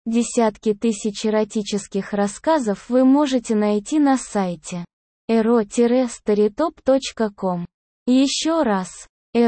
Десятки тысяч эротических рассказов вы можете найти на сайте ero-storytop.com. Еще раз,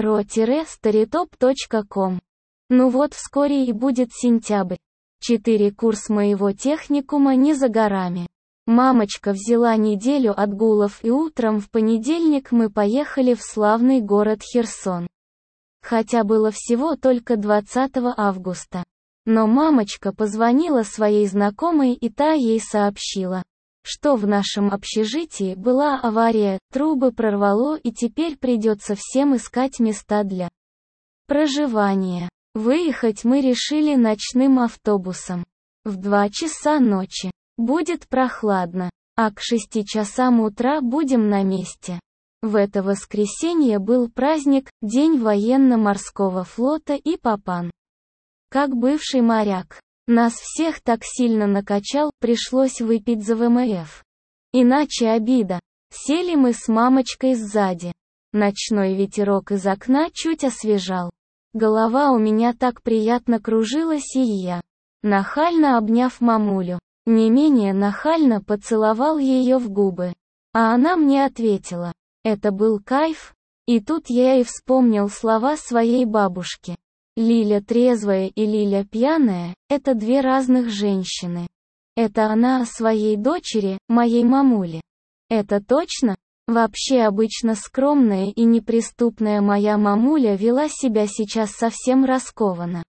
ero-storytop.com. Ну вот вскоре и будет сентябрь. 4 курс моего техникума не за горами. Мамочка взяла неделю отгулов, и утром в понедельник мы поехали в славный город Херсон. Хотя было всего только 20 августа. Но мамочка позвонила своей знакомой, и та ей сообщила, что в нашем общежитии была авария, трубы прорвало, и теперь придется всем искать места для проживания. Выехать мы решили ночным автобусом. В 2 часа ночи. Будет прохладно, а к 6 часам утра будем на месте. В это воскресенье был праздник, День военно-морского флота, и папан, как бывший моряк, нас всех так сильно накачал, пришлось выпить за ВМФ. Иначе обида. Сели мы с мамочкой сзади. Ночной ветерок из окна чуть освежал. Голова у меня так приятно кружилась, и я, нахально обняв мамулю, не менее нахально поцеловал ее в губы. А она мне ответила. Это был кайф. И тут я и вспомнил слова своей бабушки. Лиля трезвая и Лиля пьяная – это 2 разных женщины. Это она о своей дочери, моей мамуле. Это точно? Вообще обычно скромная и неприступная моя мамуля вела себя сейчас совсем раскованно.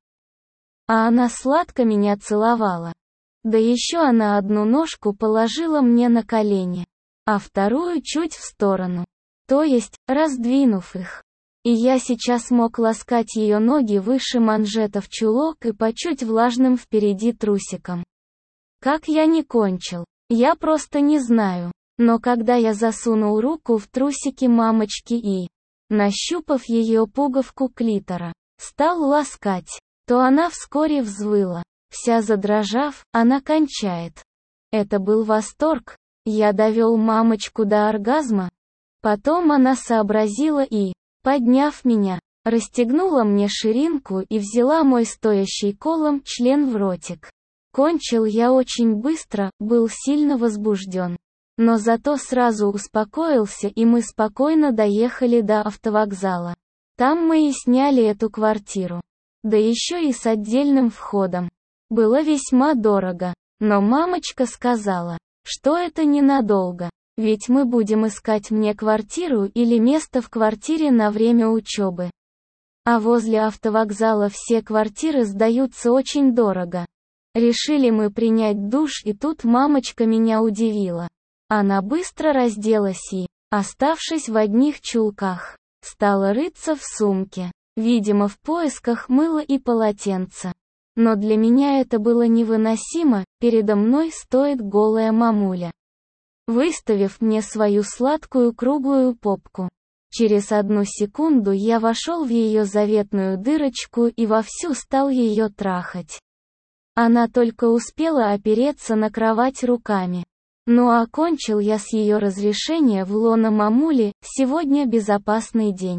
А она сладко меня целовала. Да еще она одну ножку положила мне на колени, а вторую чуть в сторону. То есть, раздвинув их. И я сейчас мог ласкать ее ноги выше манжетов чулок и по чуть влажным впереди трусикам. Как я не кончил, я просто не знаю. Но когда я засунул руку в трусики мамочки и, нащупав ее пуговку клитора, стал ласкать, то она вскоре взвыла. Вся задрожав, она кончает. Это был восторг. Я довел мамочку до оргазма. Потом она сообразила и, подняв меня, расстегнула мне ширинку и взяла мой стоящий колом член в ротик. Кончил я очень быстро, был сильно возбужден. Но зато сразу успокоился, и мы спокойно доехали до автовокзала. Там мы и сняли эту квартиру. Да еще и с отдельным входом. Было весьма дорого. Но мамочка сказала, что это ненадолго. Ведь мы будем искать мне квартиру или место в квартире на время учебы. А возле автовокзала все квартиры сдаются очень дорого. Решили мы принять душ, и тут мамочка меня удивила. Она быстро разделась и, оставшись в одних чулках, стала рыться в сумке, видимо в поисках мыла и полотенца. Но для меня это было невыносимо, передо мной стоит голая мамуля, выставив мне свою сладкую круглую попку. Через 1 секунду я вошел в ее заветную дырочку и вовсю стал ее трахать. Она только успела опереться на кровать руками. Ну а окончил я с ее разрешения в лоно мамули. Сегодня безопасный день.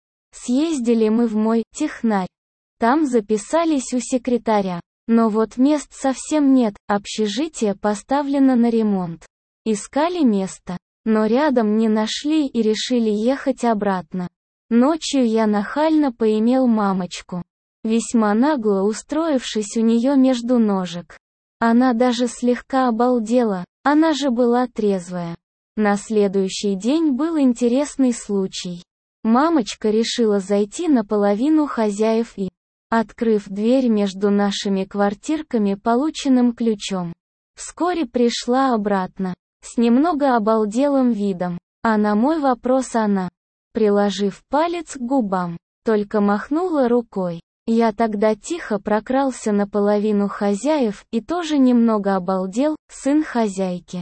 Съездили мы в мой технарь. Там записались у секретаря. Но вот мест совсем нет, общежитие поставлено на ремонт. Искали место, но рядом не нашли и решили ехать обратно. Ночью я нахально поимел мамочку, весьма нагло устроившись у нее между ножек. Она даже слегка обалдела, она же была трезвая. На следующий день был интересный случай. Мамочка решила зайти наполовину хозяев и, открыв дверь между нашими квартирками полученным ключом, вскоре пришла обратно, с немного обалделым видом. А на мой вопрос она, приложив палец к губам, только махнула рукой. Я тогда тихо прокрался наполовину хозяев и тоже немного обалдел, сын хозяйки.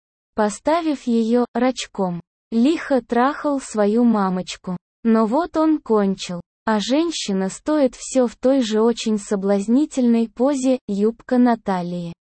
Поставив ее, рачком, лихо трахал свою мамочку. Но вот он кончил, а женщина стоит все в той же очень соблазнительной позе, юбка на талии.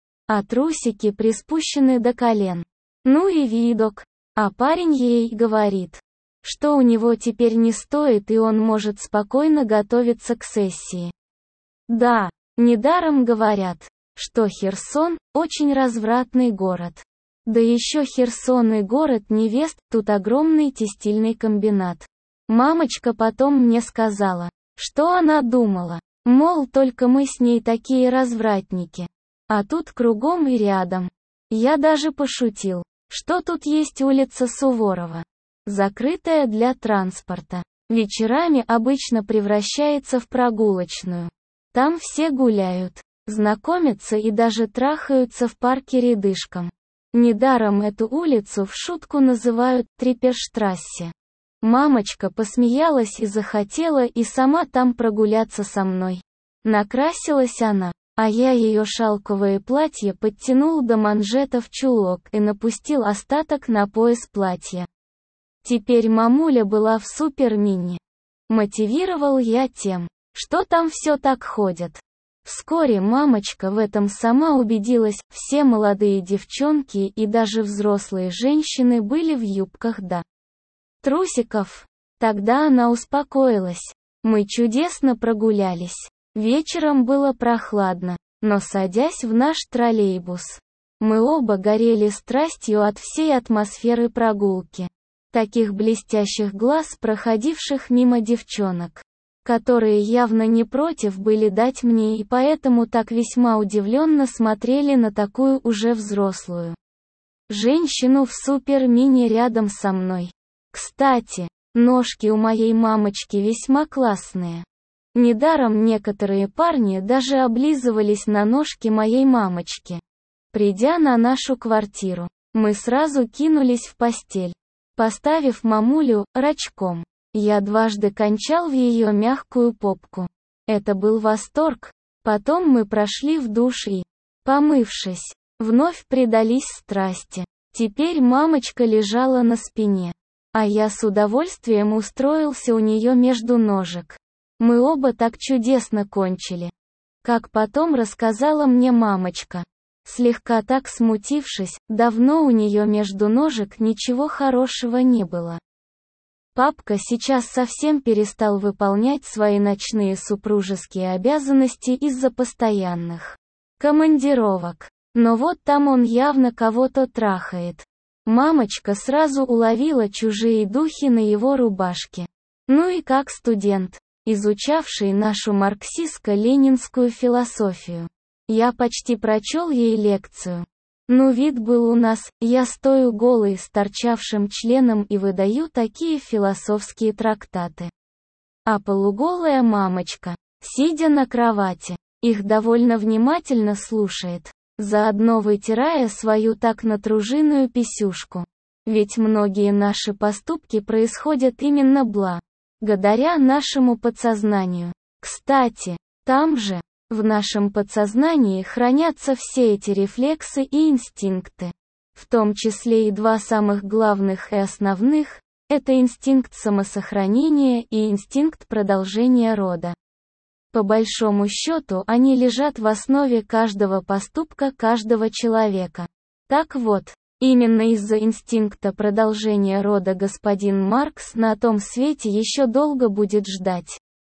А трусики приспущены до колен. Ну и видок. А парень ей говорит, что у него теперь не стоит и он может спокойно готовиться к сессии. Да, недаром говорят, что Херсон – очень развратный город. Да еще Херсон и город невест, тут огромный текстильный комбинат. Мамочка потом мне сказала, что она думала, мол, только мы с ней такие развратники. А тут кругом и рядом. Я даже пошутил, что тут есть улица Суворова, закрытая для транспорта. Вечерами обычно превращается в прогулочную. Там все гуляют, знакомятся и даже трахаются в парке рядышком. Недаром эту улицу в шутку называют Трипперштрассе. Мамочка посмеялась и захотела и сама там прогуляться со мной. Накрасилась она, а я ее шелковое платье подтянул до манжетов чулок и напустил остаток на пояс платья. Теперь мамуля была в супер-мини. Мотивировал я тем, что там все так ходят. Вскоре мамочка в этом сама убедилась, все молодые девчонки и даже взрослые женщины были в юбках до трусиков. Тогда она успокоилась. Мы чудесно прогулялись. Вечером было прохладно, но садясь в наш троллейбус, мы оба горели страстью от всей атмосферы прогулки. Таких блестящих глаз, проходивших мимо девчонок, которые явно не против были дать мне и поэтому так весьма удивленно смотрели на такую уже взрослую женщину в супер-мини рядом со мной. Кстати, ножки у моей мамочки весьма классные. Недаром некоторые парни даже облизывались на ножки моей мамочки. Придя на нашу квартиру, мы сразу кинулись в постель, поставив мамулю рачком. Я дважды кончал в ее мягкую попку. Это был восторг. Потом мы прошли в душ и, помывшись, вновь предались страсти. Теперь мамочка лежала на спине, а я с удовольствием устроился у нее между ножек. Мы оба так чудесно кончили. Как потом рассказала мне мамочка, слегка так смутившись, давно у нее между ножек ничего хорошего не было. Папка сейчас совсем перестал выполнять свои ночные супружеские обязанности из-за постоянных командировок. Но вот там он явно кого-то трахает. Мамочка сразу уловила чужие духи на его рубашке. Ну и как студент, изучавший нашу марксистско-ленинскую философию, я почти прочел ей лекцию. Ну вид был у нас, я стою голый с торчавшим членом и выдаю такие философские трактаты. А полуголая мамочка, сидя на кровати, их довольно внимательно слушает, заодно вытирая свою так натруженную писюшку. Ведь многие наши поступки происходят именно благодаря нашему подсознанию. Кстати, там же, в нашем подсознании хранятся все эти рефлексы и инстинкты. В том числе и два самых главных и основных – это инстинкт самосохранения и инстинкт продолжения рода. По большому счету они лежат в основе каждого поступка каждого человека. Так вот, именно из-за инстинкта продолжения рода господин Маркс на том свете еще долго будет ждать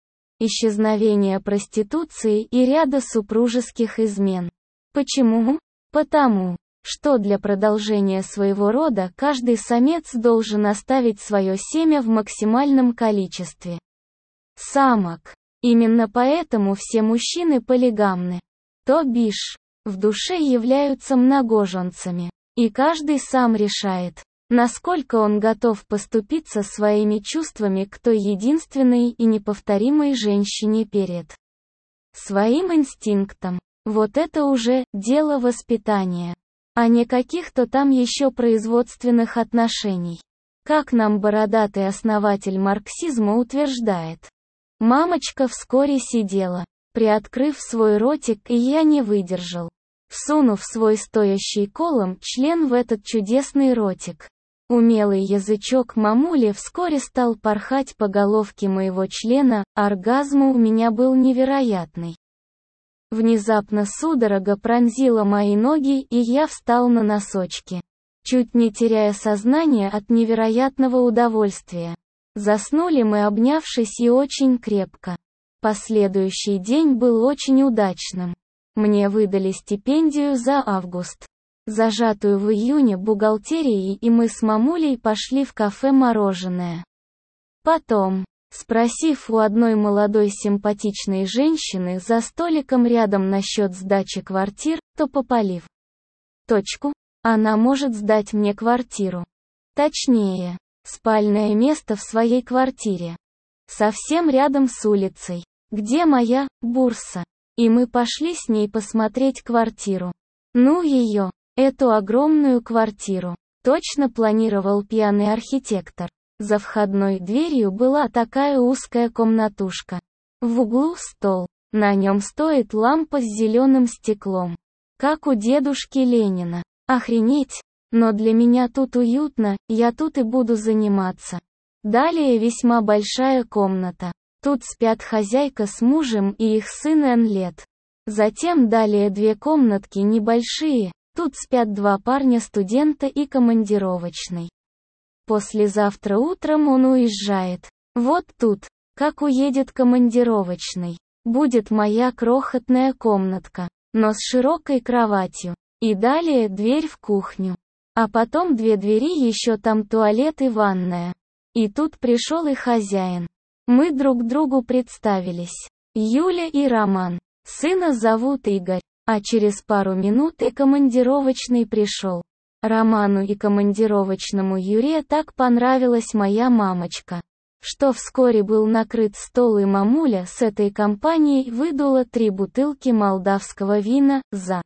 исчезновения проституции и ряда супружеских измен. Почему? Потому, что для продолжения своего рода каждый самец должен оставить свое семя в максимальном количестве самок. Именно поэтому все мужчины полигамны. То бишь, в душе являются многоженцами. И каждый сам решает, насколько он готов поступиться своими чувствами к той единственной и неповторимой женщине перед своим инстинктом. Вот это уже дело воспитания, а не каких-то там еще производственных отношений. Как нам бородатый основатель марксизма утверждает. Мамочка вскоре сидела, приоткрыв свой ротик, и я не выдержал, всунув свой стоящий колом член в этот чудесный ротик. Умелый язычок мамули вскоре стал порхать по головке моего члена, оргазм у меня был невероятный. Внезапно судорога пронзила мои ноги, и я встал на носочки, чуть не теряя сознание от невероятного удовольствия. Заснули мы, обнявшись, и очень крепко. Последующий день был очень удачным. Мне выдали стипендию за август, зажатую в июне бухгалтерией, и мы с мамулей пошли в кафе «Мороженое». Потом, спросив у одной молодой симпатичной женщины за столиком рядом насчет сдачи квартир, то попалив точку, она может сдать мне квартиру. Точнее, спальное место в своей квартире. Совсем рядом с улицей, где моя бурса. И мы пошли с ней посмотреть квартиру. Ну ее, эту огромную квартиру, точно планировал пьяный архитектор. За входной дверью была такая узкая комнатушка. В углу стол, на нем стоит лампа с зеленым стеклом. Как у дедушки Ленина. Охренеть! Но для меня тут уютно, я тут и буду заниматься. Далее весьма большая комната. Тут спят хозяйка с мужем и их сын N лет. Затем далее две комнатки небольшие, тут спят два парня-студента и командировочный. Послезавтра утром он уезжает. Вот тут, как уедет командировочный, будет моя крохотная комнатка, но с широкой кроватью. И далее дверь в кухню. А потом две двери, еще там туалет и ванная. И тут пришел и хозяин. Мы друг другу представились. Юля и Роман. Сына зовут Игорь. А через пару минут и командировочный пришел. Роману и командировочному Юре так понравилась моя мамочка, что вскоре был накрыт стол, и мамуля с этой компанией выдула 3 бутылки молдавского вина за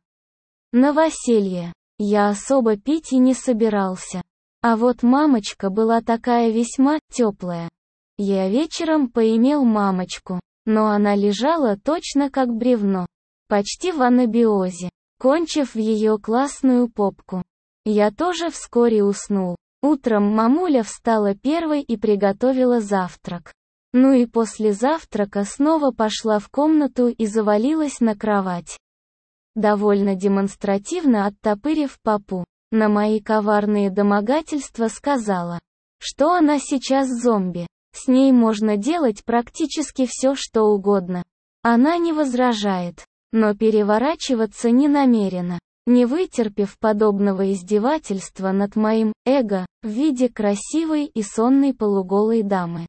новоселье. Я особо пить и не собирался. А вот мамочка была такая весьма теплая. Я вечером поимел мамочку, но она лежала точно как бревно, почти в анабиозе, кончив в ее классную попку. Я тоже вскоре уснул. Утром мамуля встала первой и приготовила завтрак. Ну и после завтрака снова пошла в комнату и завалилась на кровать. Довольно демонстративно оттопырив попу, на мои коварные домогательства сказала, что она сейчас зомби. С ней можно делать практически все, что угодно. Она не возражает, но переворачиваться не намерена. Не вытерпев подобного издевательства над моим эго в виде красивой и сонной полуголой дамы,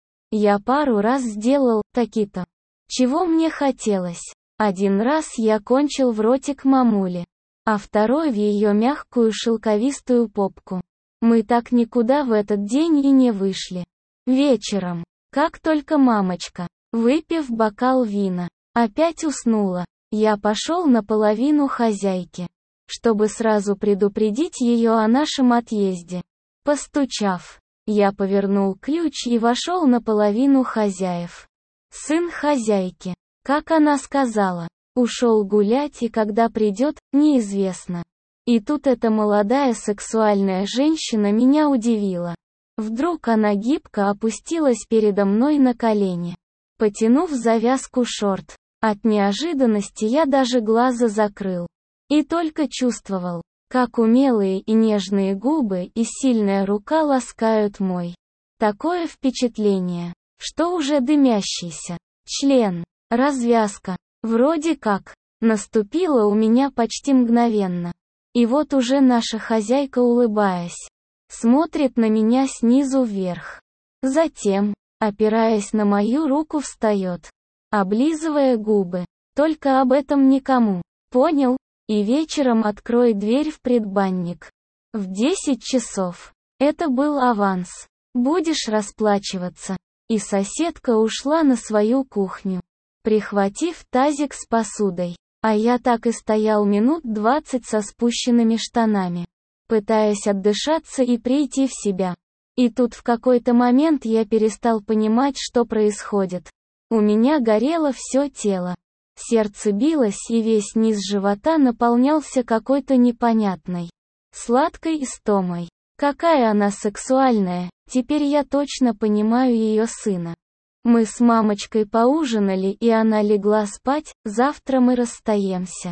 я пару раз сделал таки-то, чего мне хотелось. Один раз я кончил в ротик мамули, а второй в ее мягкую шелковистую попку. Мы так никуда в этот день и не вышли. Вечером, как только мамочка, выпив бокал вина, опять уснула, я пошел наполовину хозяйки, чтобы сразу предупредить ее о нашем отъезде. Постучав, я повернул ключ и вошел наполовину хозяев. Сын хозяйки, как она сказала, ушел гулять, и когда придет, неизвестно. И тут эта молодая сексуальная женщина меня удивила. Вдруг она гибко опустилась передо мной на колени, потянув завязку шорт. От неожиданности я даже глаза закрыл. И только чувствовал, как умелые и нежные губы и сильная рука ласкают мой. Такое впечатление, что уже дымящийся член, развязка, вроде как, наступила у меня почти мгновенно. И вот уже наша хозяйка, улыбаясь, смотрит на меня снизу вверх. Затем, опираясь на мою руку, встает, облизывая губы. Только об этом никому. Понял? И вечером открой дверь в предбанник. В 10 часов. Это был аванс. Будешь расплачиваться. И соседка ушла на свою кухню, прихватив тазик с посудой. А я так и стоял минут 20 со спущенными штанами, пытаясь отдышаться и прийти в себя. И тут в какой-то момент я перестал понимать, что происходит. У меня горело все тело. Сердце билось, и весь низ живота наполнялся какой-то непонятной, сладкой истомой. Какая она сексуальная, теперь я точно понимаю ее сына. Мы с мамочкой поужинали, и она легла спать, завтра мы расстаемся.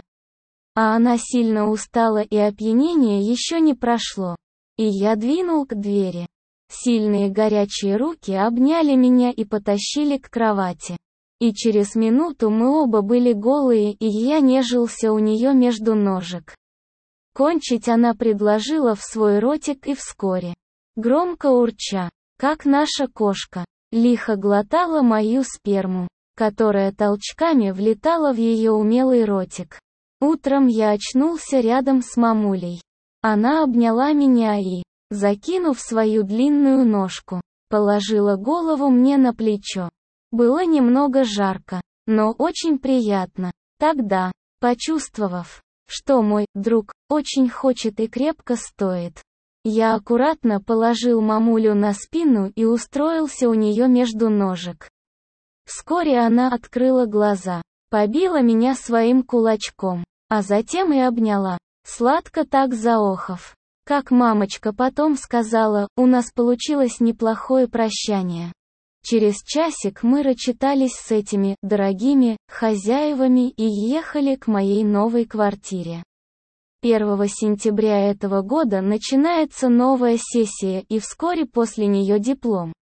А она сильно устала, и опьянение еще не прошло. И я двинул к двери. Сильные горячие руки обняли меня и потащили к кровати. И через минуту мы оба были голые, и я нежился у нее между ножек. Кончить она предложила в свой ротик и вскоре, громко урча, как наша кошка, лихо глотала мою сперму, которая толчками влетала в ее умелый ротик. Утром я очнулся рядом с мамулей. Она обняла меня и, закинув свою длинную ножку, положила голову мне на плечо. Было немного жарко, но очень приятно. Тогда, почувствовав, что мой друг очень хочет и крепко стоит, я аккуратно положил мамулю на спину и устроился у нее между ножек. Вскоре она открыла глаза, побила меня своим кулачком, а затем и обняла, сладко так заохав. Как мамочка потом сказала, у нас получилось неплохое прощание. Через часик мы рачитались с этими дорогими хозяевами и ехали к моей новой квартире. 1 сентября этого года начинается новая сессия, и вскоре после нее диплом.